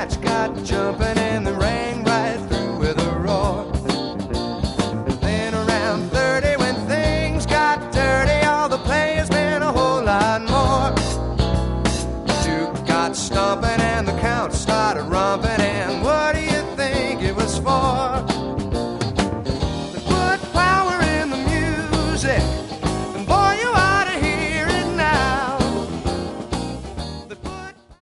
match got jumping and the ring right through with a roar. Then around 30 when things got dirty, all the players meant a whole lot more. The Duke got stomping and the Count started romping.